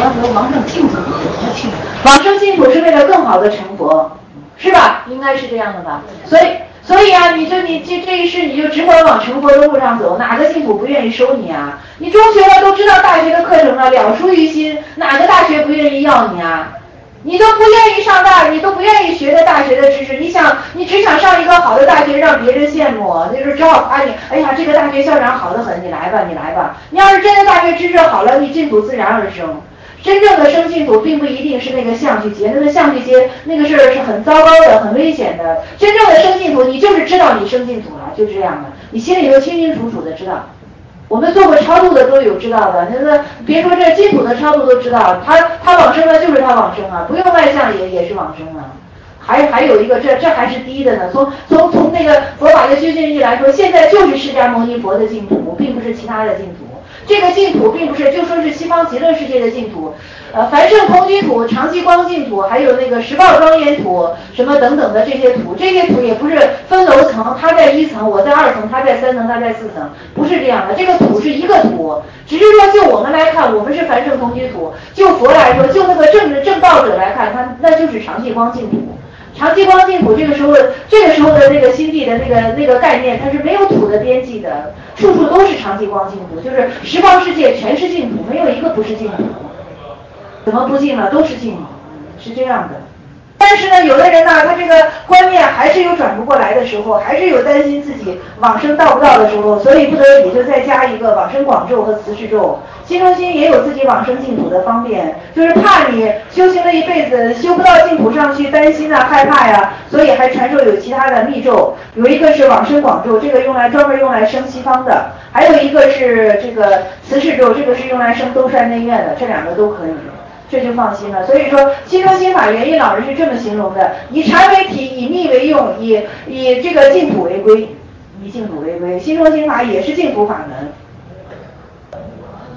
和往生净土有什么区别？往生净土是为了更好的成佛，是吧？应该是这样的吧？所以啊，你这一世你就只管往成佛的路上走，哪个净土不愿意收你啊？你中学了都知道大学的课程了，了书于心，哪个大学不愿意要你啊？你都不愿意上大，你都不愿意学的大学的知识，你只想上一个好的大学，让别人羡慕，那时候只好夸你，哎呀，这个大学校长好得很，你来吧，你来吧。你要是真的大学知识好了，你净土自然而生。真正的生净土并不一定是那个相去结，那个相去结那个事儿是很糟糕的，很危险的。真正的生净土，你就是知道你生净土了，就这样的，你心里头清清楚楚的知道。我们做过超度的都有知道的，那别说这净土的超度都知道，他往生了就是他往生啊，不用外相也是往生啊。还有一个，这还是低的呢。从那个佛法的修行义来说，现在就是释迦牟尼佛的净土，并不是其他的净土。这个净土并不是就说是西方极乐世界的净土，凡圣同居土、长期光净土，还有那个十报庄严土，什么等等的这些土也不是分楼层，它在1层，我在2层，它在3层，它在4层，不是这样的。这个土是一个土，只是说就我们来看，我们是凡圣同居土；就佛来说，就那个正道者来看，他那就是长期光净土。长期光净土这个时候的那个心地的那个概念，它是没有土的边际的，处处都是长期光净土，就是十方世界全是净土，没有一个不是净土。怎么不净了？都是净土，是这样的。但是呢，有的人呢，他这个观念还是有转不过来的时候，还是有担心自己往生到不到的时候，所以不得已就再加一个往生广咒和慈氏咒。心中心也有自己往生净土的方便，就是怕你修行了一辈子修不到净土上去，担心啊害怕呀，所以还传授有其他的密咒，有一个是往生广咒，这个专门用来升西方的，还有一个是这个慈氏咒，这个是用来升兜率内院的，这2个都可以。这就放心了。所以说，心中心法元瑛老人是这么形容的：以禅为体，以密为用，以这个净土为归，以净土为归。心中心法也是净土法门。